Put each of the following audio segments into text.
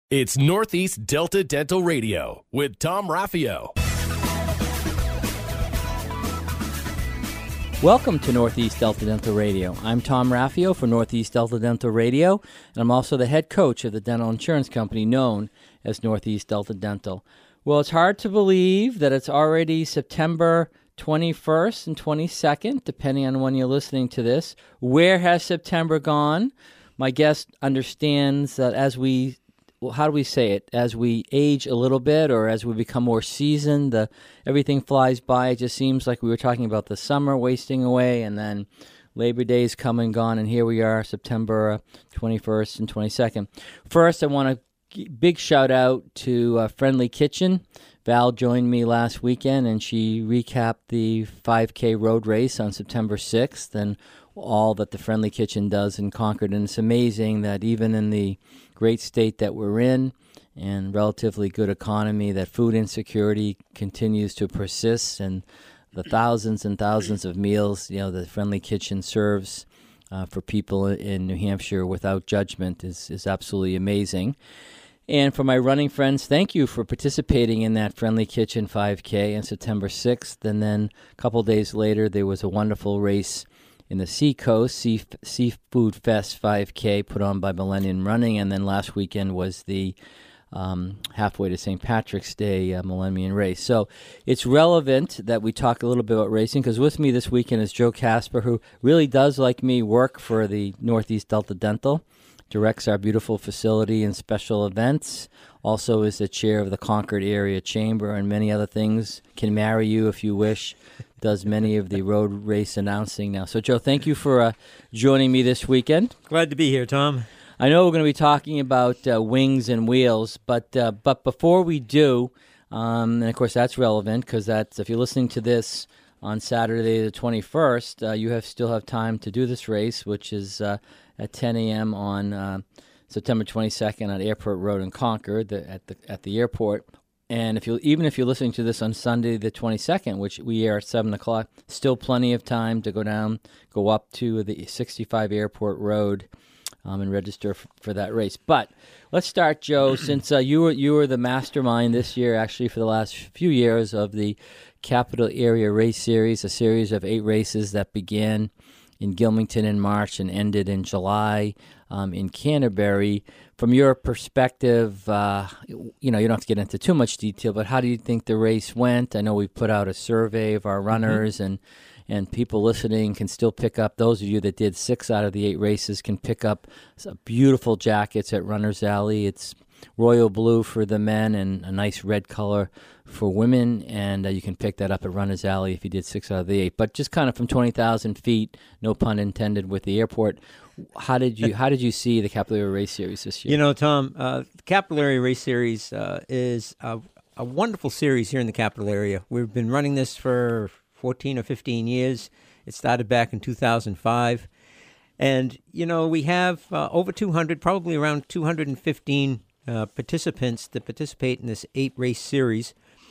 It's Northeast Delta Dental Radio with Tom Raffio. Welcome to Northeast Delta Dental Radio. I'm Tom Raffio for Northeast Delta Dental Radio, and I'm also the head coach of the dental insurance company known as Northeast Delta Dental. Well, it's hard to believe that it's already September 21st and 22nd, depending on when you're listening to this. Where has September gone? My guest understands that as we age a little bit or as we become more seasoned, everything flies by. It just seems like we were talking about the summer wasting away, and then Labor Day's come and gone, and here we are, September 21st and 22nd. First, I want to big shout out to Friendly Kitchen. Val joined me last weekend, and she recapped the 5K road race on September 6th and all that the Friendly Kitchen does in Concord. And it's amazing that even in the great state that we're in and relatively good economy, that food insecurity continues to persist, and the thousands and thousands of meals the Friendly Kitchen serves for people in New Hampshire without judgment is absolutely amazing. And for my running friends, thank you for participating in that Friendly Kitchen 5K on September 6th. And then a couple days later, there was a wonderful race in the Seacoast Seafood Fest 5K put on by Millennium Running. And then last weekend was the halfway to St. Patrick's Day Millennium Race. So it's relevant that we talk a little bit about racing, because with me this weekend is Joe Casper, who really does, like me, work for the Northeast Delta Dental, directs our beautiful facility and special events, also is the chair of the Concord Area Chamber and many other things, can marry you if you wish, does many of the road race announcing now. So, Joe, thank you for joining me this weekend. Glad to be here, Tom. I know we're going to be talking about wings and wheels, but before we do, and of course that's relevant because that's, if you're listening to this on Saturday the 21st, you still have time to do this race, which is at 10 a.m. on September 22nd on Airport Road in Concord at the airport. And if you're listening to this on Sunday the 22nd, which we air at 7 o'clock, still plenty of time to go up to the 65 Airport Road and register for that race. But let's start, Joe, since you were the mastermind this year, actually for the last few years, of the Capital Area Race Series, a series of 8 races that began in Gilmington in March and ended in July in Canterbury. From your perspective, you don't have to get into too much detail, but how do you think the race went? I know we put out a survey of our runners, and people listening can still pick up, those of you that did 6 out of the 8 races can pick up beautiful jackets at Runner's Alley. It's royal blue for the men and a nice red color for women, and you can pick that up at Runner's Alley if you did 6 out of the 8. But just kind of from 20,000 feet, no pun intended, with the airport, how did you see the Capital Area Race Series this year? Tom, the Capital Area Race Series is a wonderful series here in the Capital Area. We've been running this for 14 or 15 years. It started back in 2005. And, we have over 200, probably around 215 participants that participate in this 8-race series.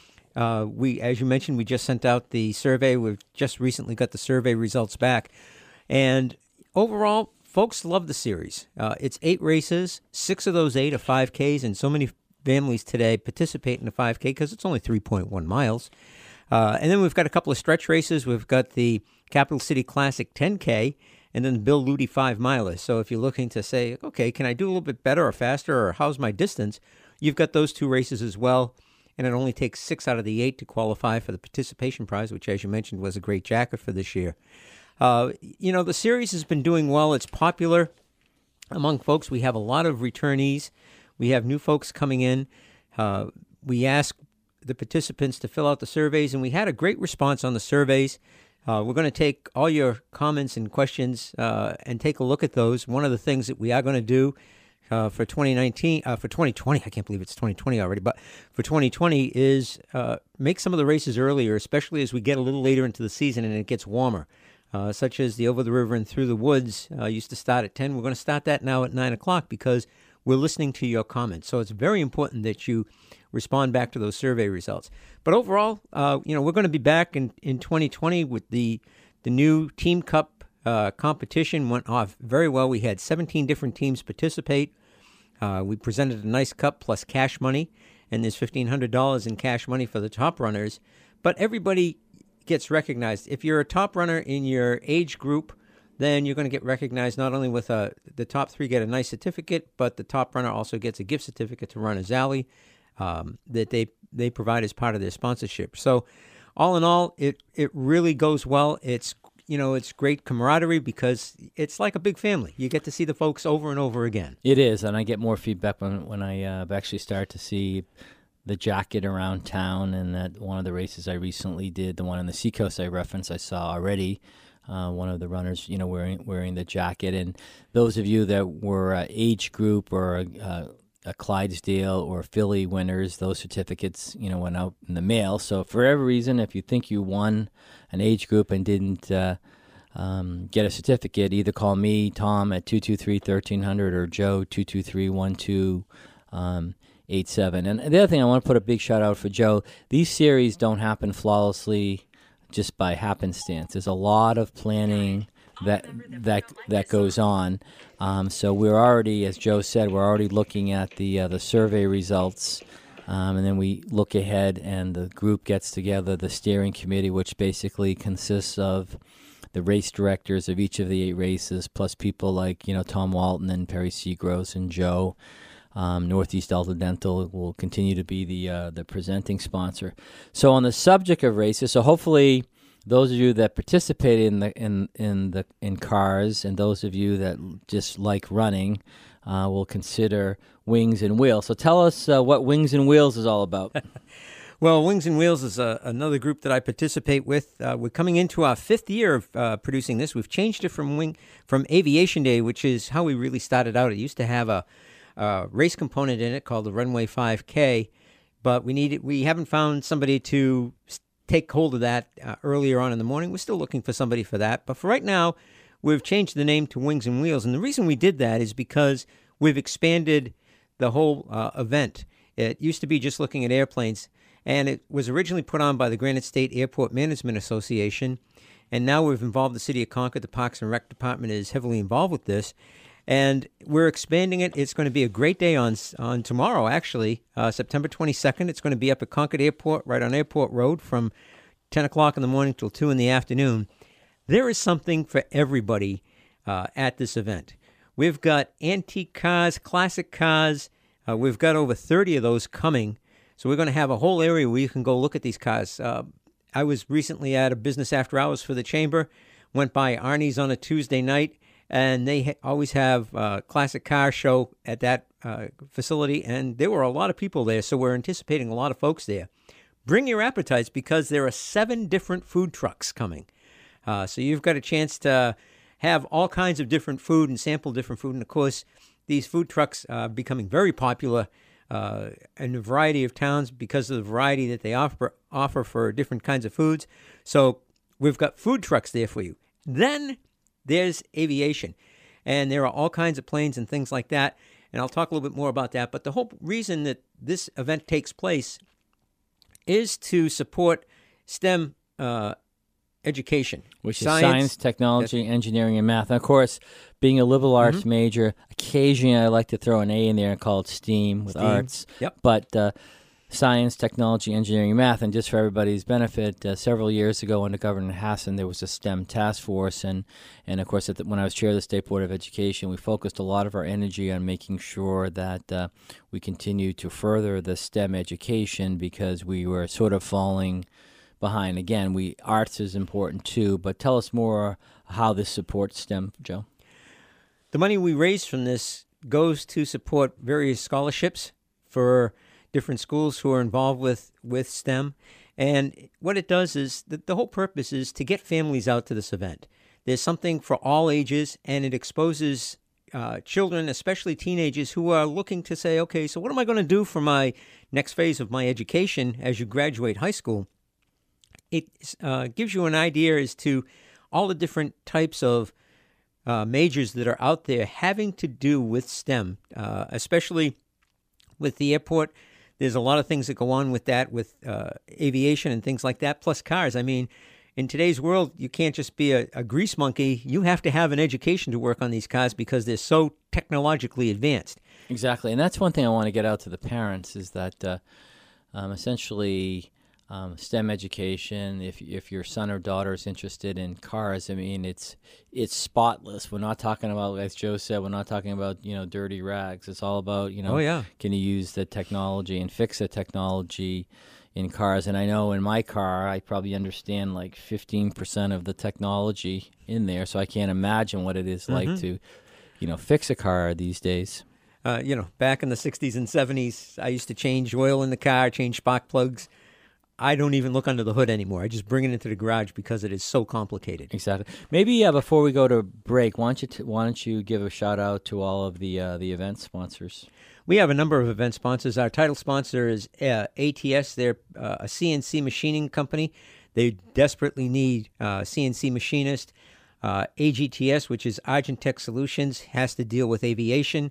As you mentioned, we just sent out the survey. We've just recently got the survey results back. And overall, folks love the series. It's 8 races. 6 of those 8 are 5Ks, and so many families today participate in the 5K because it's only 3.1 miles. And then we've got a couple of stretch races. We've got the Capital City Classic 10K and then the Bill Lutie 5-miler. So if you're looking to say, okay, can I do a little bit better or faster, or how's my distance, you've got those 2 races as well. And it only takes 6 out of the 8 to qualify for the participation prize, which, as you mentioned, was a great jacket for this year. The series has been doing well. It's popular among folks. We have a lot of returnees. We have new folks coming in. We ask the participants to fill out the surveys, and we had a great response on the surveys. We're going to take all your comments and questions and take a look at those. One of the things that we are going to do for 2020, I can't believe it's 2020 already, but for 2020 is make some of the races earlier, especially as we get a little later into the season and it gets warmer, such as the Over the River and Through the Woods used to start at 10. We're going to start that now at 9 o'clock because we're listening to your comments. So it's very important that you respond back to those survey results. But overall, we're going to be back in 2020 with the new Team Cup competition. Went off very well. We had 17 different teams participate. We presented a nice cup plus cash money, and there's $1,500 in cash money for the top runners. But everybody gets recognized. If you're a top runner in your age group, then you're going to get recognized not only with the top three get a nice certificate, but the top runner also gets a gift certificate to Runner's Alley that they provide as part of their sponsorship. So all in all, it really goes well. It's great camaraderie because it's like a big family. You get to see the folks over and over again. It is, and I get more feedback when I actually start to see the jacket around town. And that one of the races I recently did, the one on the Seacoast I referenced, I saw already one of the runners, wearing the jacket. And those of you that were age group or a Clydesdale or Philly winners, those certificates, went out in the mail. So for every reason, if you think you won an age group and didn't get a certificate, either call me, Tom, at 223-1300 or Joe, 223-1287. And the other thing, I want to put a big shout out for Joe. These series don't happen flawlessly just by happenstance. There's a lot of planning that goes on. So we're already, as Joe said, we're already looking at the survey results, and then we look ahead, and the group gets together, the steering committee, which basically consists of the race directors of each of the 8 races, plus people like Tom Walton and Perry Seagross and Joe. Northeast Delta Dental will continue to be the presenting sponsor. So on the subject of races, so hopefully those of you that participated in cars and those of you that just like running will consider Wings and Wheels. So tell us what Wings and Wheels is all about. Well, Wings and Wheels is another group that I participate with. We're coming into our 5th year of producing this. We've changed it from Aviation Day, which is how we really started out. It used to have a race component in it called the Runway 5K, but we haven't found somebody to take hold of that earlier on in the morning. We're still looking for somebody for that, but for right now, we've changed the name to Wings and Wheels, and the reason we did that is because we've expanded the whole event. It used to be just looking at airplanes, and it was originally put on by the Granite State Airport Management Association, and now we've involved the City of Concord. The Parks and Rec Department is heavily involved with this, and we're expanding it. It's going to be a great day on tomorrow, actually, September 22nd. It's going to be up at Concord Airport, right on Airport Road, from 10 o'clock in the morning till 2 in the afternoon. There is something for everybody at this event. We've got antique cars, classic cars. We've got over 30 of those coming. So we're going to have a whole area where you can go look at these cars. I was recently at a business after hours for the Chamber, went by Arnie's on a Tuesday night, and they always have a classic car show at that facility, and there were a lot of people there, so we're anticipating a lot of folks there. Bring your appetites because there are 7 different food trucks coming. So you've got a chance to have all kinds of different food and sample different food, and of course, these food trucks are becoming very popular in a variety of towns because of the variety that they offer for different kinds of foods. So we've got food trucks there for you. Then there's aviation, and there are all kinds of planes and things like that, and I'll talk a little bit more about that. But the whole reason that this event takes place is to support STEM education. Which is science, technology, engineering, and math. And of course, being a liberal arts major, occasionally I like to throw an A in there and call it STEAM with arts. Yep. But science, technology, engineering, and math. And just for everybody's benefit, several years ago under Governor Hassan, there was a STEM task force. And of course, when I was chair of the State Board of Education, we focused a lot of our energy on making sure that we continue to further the STEM education because we were sort of falling behind. Again, arts is important too, but tell us more how this supports STEM, Joe. The money we raise from this goes to support various scholarships for different schools who are involved with STEM. And what it does is the whole purpose is to get families out to this event. There's something for all ages, and it exposes children, especially teenagers, who are looking to say, okay, so what am I going to do for my next phase of my education as you graduate high school? It gives you an idea as to all the different types of majors that are out there having to do with STEM, especially with the airport. There's a lot of things that go on with that, with aviation and things like that, plus cars. I mean, in today's world, you can't just be a grease monkey. You have to have an education to work on these cars because they're so technologically advanced. Exactly, and that's one thing I want to get out to the parents is that essentially STEM education. If your son or daughter is interested in cars, I mean it's spotless. We're not talking about, as Joe said, we're not talking about dirty rags. It's all about Oh, yeah. can you use the technology and fix the technology in cars. And I know in my car, I probably understand like 15% of the technology in there, so I can't imagine what it is like to, fix a car these days. Back in the 60s and 70s, I used to change oil in the car, change spark plugs. I don't even look under the hood anymore. I just bring it into the garage because it is so complicated. Exactly. Maybe before we go to break, why don't you give a shout out to all of the event sponsors? We have a number of event sponsors. Our title sponsor is ATS. They're a CNC machining company. They desperately need CNC machinists. AGTS, which is Argentech Solutions, has to deal with aviation.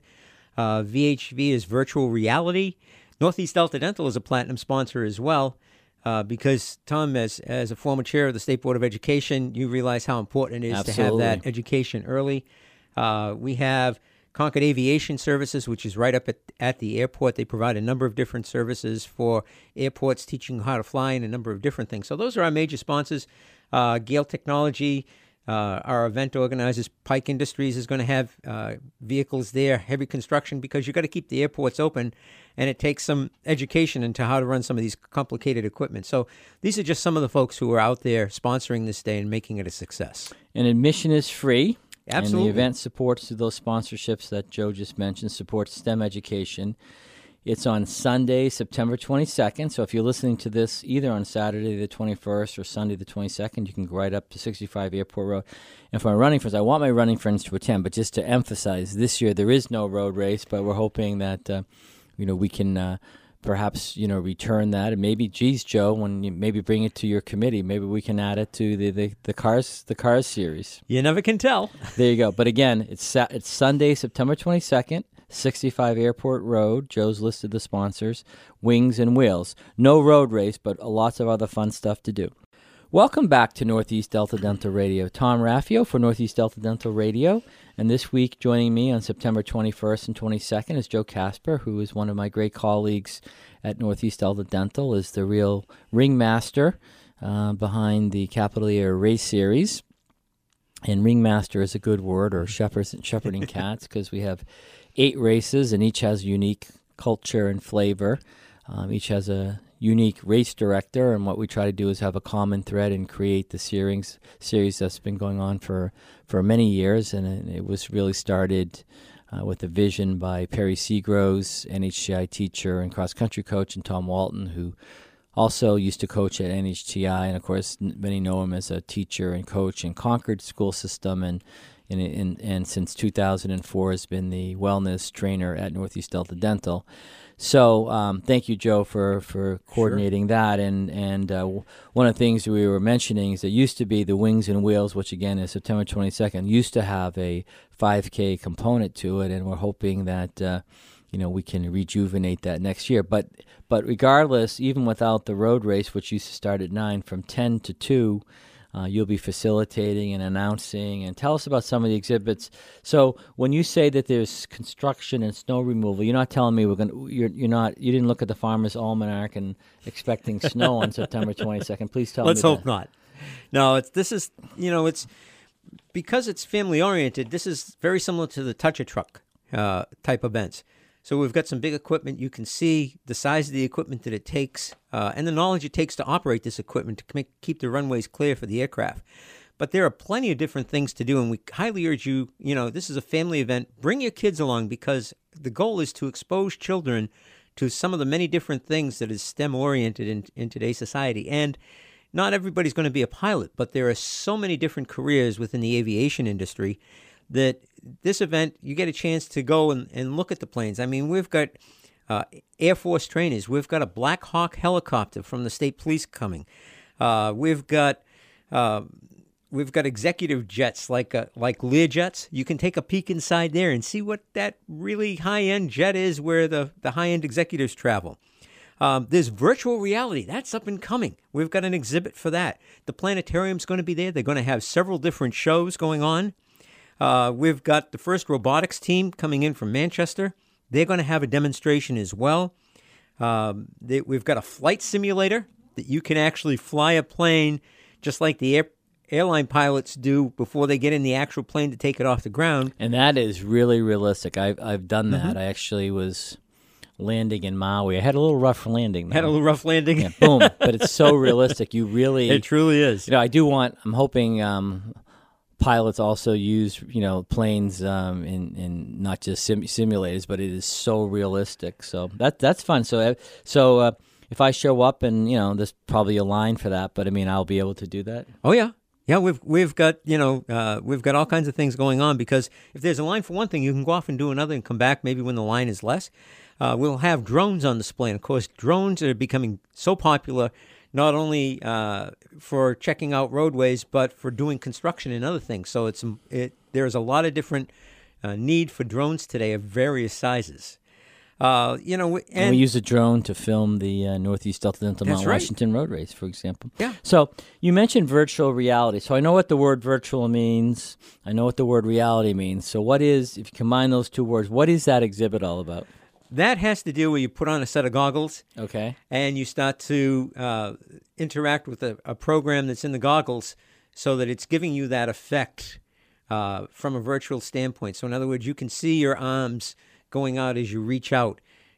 VHV is virtual reality. Northeast Delta Dental is a platinum sponsor as well. Because, Tom, as a former chair of the State Board of Education, you realize how important it is to have that education early. We have Concord Aviation Services, which is right up at the airport. They provide a number of different services for airports, teaching how to fly and a number of different things. So those are our major sponsors. Gale Technology, our event organizers, Pike Industries is going to have vehicles there, heavy construction, because you've got to keep the airports open, and it takes some education into how to run some of these complicated equipment. So these are just some of the folks who are out there sponsoring this day and making it a success. And admission is free. Absolutely. And the event supports those sponsorships that Joe just mentioned, supports STEM education. It's on Sunday, September 22nd. So if you're listening to this either on Saturday the 21st or Sunday the 22nd, you can go right up to 65 Airport Road. And for my running friends, I want my running friends to attend, but just to emphasize, this year there is no road race, but we're hoping that we can perhaps return that, and maybe, geez, Joe, when you maybe bring it to your committee, maybe we can add it to the cars series. You never can tell. There you go. But again, it's Sunday, September 22nd, 65 Airport Road. Joe's listed the sponsors. Wings and Wheels. No road race, but lots of other fun stuff to do. Welcome back to Northeast Delta Dental Radio. Tom Raffio for Northeast Delta Dental Radio. And this week, joining me on September 21st and 22nd is Joe Casper, who is one of my great colleagues at Northeast Delta Dental, is the real ringmaster behind the Capital Air Race Series. And ringmaster is a good word, or shepherding cats, because we have 8 races, and each has unique culture and flavor. Each has a unique race director, and what we try to do is have a common thread and create the series that's been going on for many years, and it was really started with a vision by Perry Seagroves, NHTI teacher and cross-country coach, and Tom Walton, who also used to coach at NHTI, and of course many know him as a teacher and coach in Concord school system, and since 2004 has been the wellness trainer at Northeast Delta Dental. So thank you, Joe, for coordinating that. And one of the things we were mentioning is that used to be the Wings and Wheels, which again is September 22nd, used to have a 5K component to it, and we're hoping that we can rejuvenate that next year. But regardless, even without the road race, which used to start at 9, from 10 to 2, you'll be facilitating and announcing, and tell us about some of the exhibits. So when you say that there's construction and snow removal, you're not telling me you didn't look at the Farmer's Almanac and expecting snow on September 22nd. Please tell me. Let's hope not. No, it's because it's family oriented. This is very similar to the Touch a Truck type events. So we've got some big equipment. You can see the size of the equipment that it takes and the knowledge it takes to operate this equipment to keep the runways clear for the aircraft. But there are plenty of different things to do, and we highly urge you, this is a family event. Bring your kids along, because the goal is to expose children to some of the many different things that is STEM-oriented in today's society. And not everybody's going to be a pilot, but there are so many different careers within the aviation industry that this event, you get a chance to go and look at the planes. I mean, we've got Air Force trainers. We've got a Black Hawk helicopter from the state police coming. We've got executive jets like Learjets. You can take a peek inside there and see what that really high-end jet is, where the high-end executives travel. There's virtual reality. That's up and coming. We've got an exhibit for that. The planetarium's going to be there. They're going to have several different shows going on. We've got the first robotics team coming in from Manchester. They're going to have a demonstration as well. We've got a flight simulator that you can actually fly a plane just like the airline pilots do before they get in the actual plane to take it off the ground. And that is really realistic. I've done that. I actually was landing in Maui. I had a little rough landing. Had a little rough landing. Yeah, boom. But it's so realistic. You really... It truly is. I'm hoping pilots also use, planes in not just simulators, but it is so realistic. So that's fun. So if I show up and, there's probably a line for that, but I'll be able to do that. Oh, yeah. Yeah, we've got we've got all kinds of things going on, because if there's a line for one thing, you can go off and do another and come back maybe when the line is less. We'll have drones on display, and of course, drones are becoming so popular, not only for checking out roadways, but for doing construction and other things. So there's a lot of different need for drones today of various sizes. And we use a drone to film the Northeast Delta Dental Mount Washington road race, for example. Yeah. So you mentioned virtual reality. So I know what the word virtual means. I know what the word reality means. So if you combine those two words, what is that exhibit all about? That has to do where you put on a set of goggles. Okay. And you start to interact with a program that's in the goggles so that it's giving you that effect from a virtual standpoint. So in other words, you can see your arms going out as you reach out.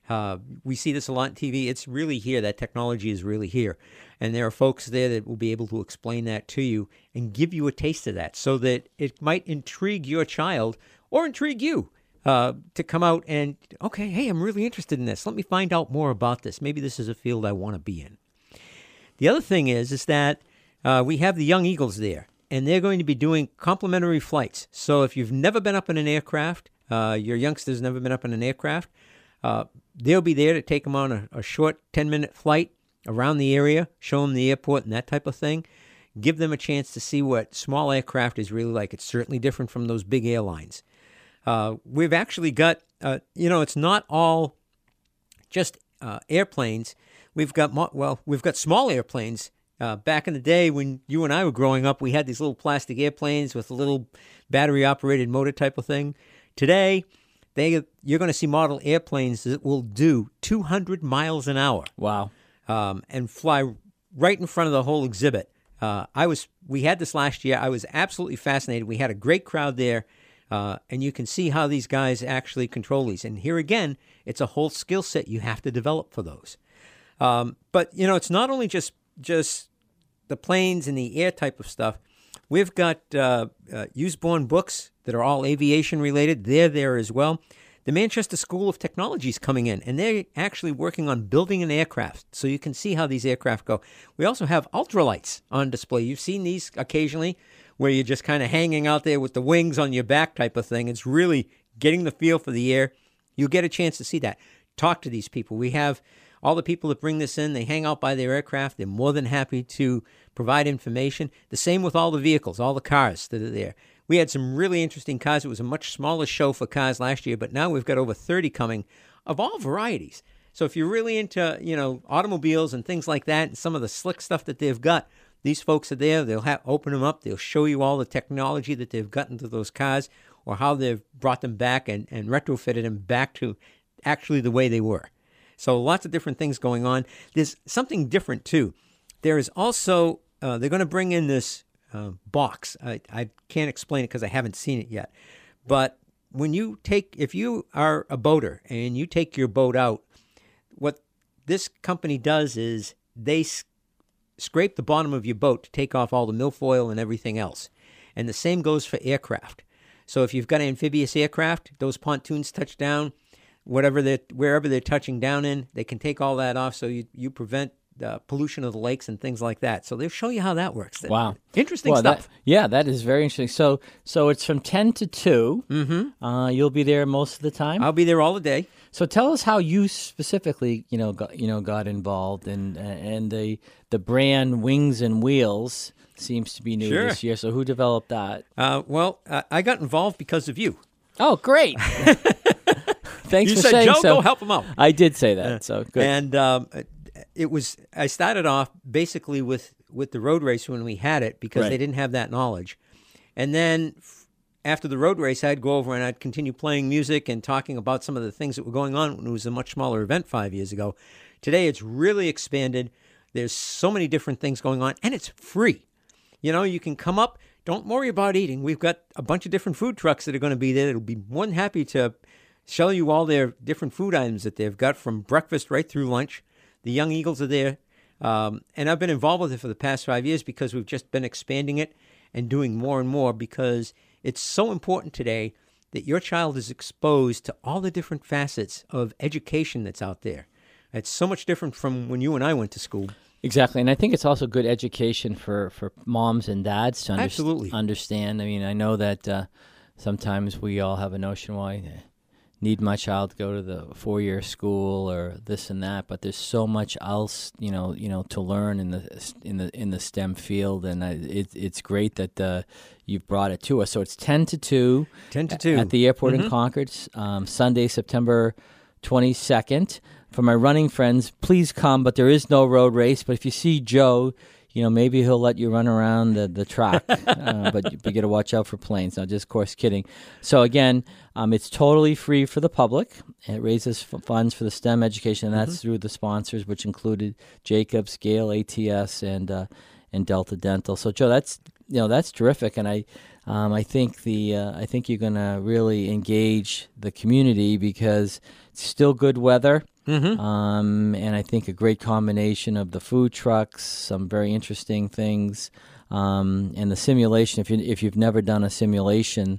We see this a lot on TV. It's really here. That technology is really here. And there are folks there that will be able to explain that to you and give you a taste of that, so that it might intrigue your child or intrigue you to come out and, okay, hey, I'm really interested in this. Let me find out more about this. Maybe this is a field I want to be in. The other thing is that we have the Young Eagles there, and they're going to be doing complimentary flights. So if you've never been up in an aircraft, your youngsters never been up in an aircraft, they'll be there to take them on a short 10-minute flight around the area, show them the airport and that type of thing, give them a chance to see what small aircraft is really like. It's certainly different from those big airlines. We've actually got, it's not all just airplanes. We've got small airplanes. Back in the day when you and I were growing up, we had these little plastic airplanes with a little battery-operated motor type of thing. Today, you're going to see model airplanes that will do 200 miles an hour. Wow. And fly right in front of the whole exhibit. We had this last year. I was absolutely fascinated. We had a great crowd there, and you can see how these guys actually control these. And here again, it's a whole skill set you have to develop for those. But it's not only just the planes and the air type of stuff. We've got Usborne books that are all aviation related. They're there as well. The Manchester School of Technology is coming in, and they're actually working on building an aircraft, so you can see how these aircraft go. We also have ultralights on display. You've seen these occasionally, where you're just kind of hanging out there with the wings on your back type of thing. It's really getting the feel for the air. You'll get a chance to see that. Talk to these people. We have all the people that bring this in. They hang out by their aircraft. They're more than happy to provide information. The same with all the vehicles, all the cars that are there. We had some really interesting cars. It was a much smaller show for cars last year, but now we've got over 30 coming of all varieties. So if you're really into, automobiles and things like that, and some of the slick stuff that they've got, these folks are there. They'll open them up. They'll show you all the technology that they've got into those cars, or how they've brought them back and retrofitted them back to actually the way they were. So lots of different things going on. There's something different, too. There is also, they're going to bring in this box. I can't explain it because I haven't seen it yet. But if you are a boater and you take your boat out, what this company does is they scrape the bottom of your boat to take off all the milfoil and everything else. And the same goes for aircraft. So if you've got an amphibious aircraft, those pontoons touch down, wherever they're touching down in, they can take all that off, so you prevent pollution of the lakes and things like that. So they'll show you how that works. Wow. Interesting stuff. That is very interesting. So it's from 10 to 2. Mm-hmm. You'll be there most of the time? I'll be there all the day. So tell us how you specifically, got involved, and the brand Wings and Wheels seems to be new this year. So who developed that? I got involved because of you. Oh, great. Thanks you for said, saying Joe, so. go help them out. I did say that, so good. And I started off basically with the road race when we had it because Right. they didn't have that knowledge. And then after the road race, I'd go over and I'd continue playing music and talking about some of the things that were going on when it was a much smaller event 5 years ago. Today, it's really expanded. There's so many different things going on, and it's free. You know, you can come up. Don't worry about eating. We've got a bunch of different food trucks that are going to be there. It'll be more than happy to show you all their different food items that they've got from breakfast right through lunch. The Young Eagles are there. And I've been involved with it for the past 5 years because we've just been expanding it and doing more and more because it's so important today that your child is exposed to all the different facets of education that's out there. It's so much different from when you and I went to school. Exactly, and I think it's also good education for moms and dads to Absolutely. understand. I mean, I know that sometimes we all have a notion, well, I need my child to go to the 4-year school or this and that, but there's so much else, you know, to learn in the STEM field, and it's great that you've brought it to us. So it's 10 to 2, 10 to 2 at the airport in Concord, Sunday, September 22nd. For my running friends, please come, but there is no road race. But if you see Joe, you know, maybe he'll let you run around the track, but you got to watch out for planes. No, just of course kidding. So again, it's totally free for the public. It raises funds for the STEM education, and that's through the sponsors, which included Jacobs, Gale, ATS, and Delta Dental. So Joe, that's terrific, and I think I think you're going to really engage the community because it's still good weather. And I think a great combination of the food trucks, some very interesting things, and the simulation. If you've never done a simulation,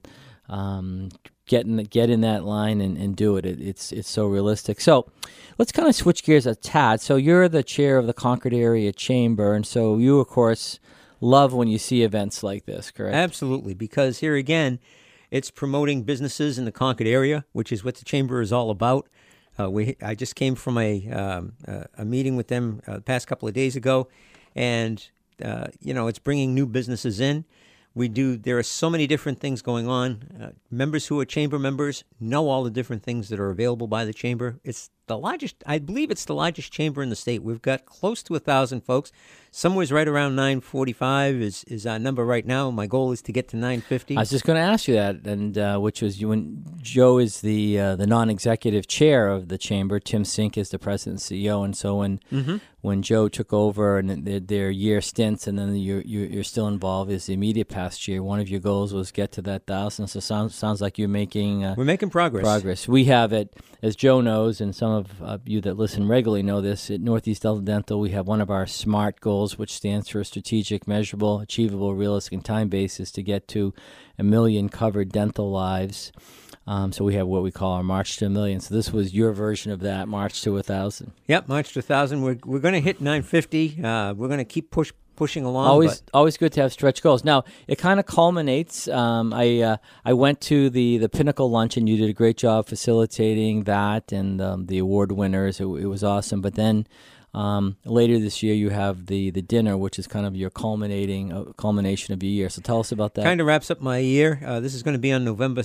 get in that line and do it. It's so realistic. So let's kind of switch gears a tad. So you're the chair of the Concord Area Chamber, and so you, of course, love when you see events like this, correct? Absolutely, because here again, it's promoting businesses in the Concord area, which is what the Chamber is all about. I just came from a meeting with them the past couple of days ago, and it's bringing new businesses in. There are so many different things going on. Members who are Chamber members know all the different things that are available by the Chamber. It's the largest, I believe it's the largest chamber in the state. We've got close to 1,000 folks. Somewhere's right around 945 is our number right now. My goal is to get to 950. I was just going to ask you that, and which was when Joe is the non-executive chair of the chamber. Tim Sink is the president and CEO, and so when Joe took over and their year stints, and then you're still involved is the immediate past year. One of your goals was get to that 1,000. So sounds like you're making we're making progress. We have it, as Joe knows, and some of you that listen regularly know this. At Northeast Delta Dental, we have one of our SMART goals, which stands for strategic, measurable, achievable, realistic, and time basis to get to 1 million covered dental lives. So we have what we call our March to 1 million. So this was your version of that, March to 1,000. Yep, March to 1,000. We're going to hit 950. We're going to keep pushing along. Always good to have stretch goals. Now, it kind of culminates. I went to the Pinnacle Luncheon. You did a great job facilitating that and the award winners. It was awesome. But then later this year, you have the dinner, which is kind of your culmination of your year. So tell us about that. Kind of wraps up my year. This is going to be on November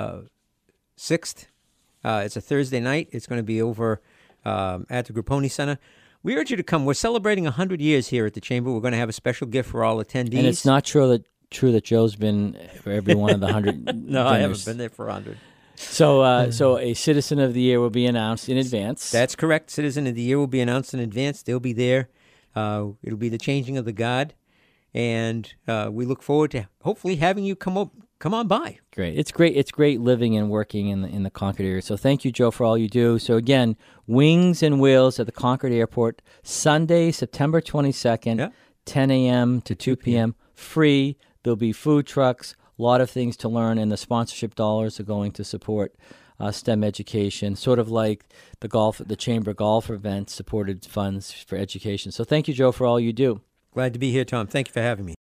6th. It's a Thursday night. It's going to be over at the Grapponi Center. We urge you to come. We're celebrating 100 years here at the Chamber. We're going to have a special gift for all attendees. And it's not true that Joe's been for every one of the 100 No, dinners. I haven't been there for 100. So a Citizen of the Year will be announced in advance. That's correct. Citizen of the Year will be announced in advance. They'll be there. It'll be the changing of the guard. And we look forward to hopefully having you come on by. Great. It's great living and working in the Concord area. So thank you, Joe, for all you do. So again, Wings and Wheels at the Concord Airport, Sunday, September 22nd, 10 a.m. to 2 p.m. Free. There'll be food trucks, a lot of things to learn, and the sponsorship dollars are going to support STEM education, sort of like the Chamber Golf event supported funds for education. So thank you, Joe, for all you do. Glad to be here, Tom. Thank you for having me.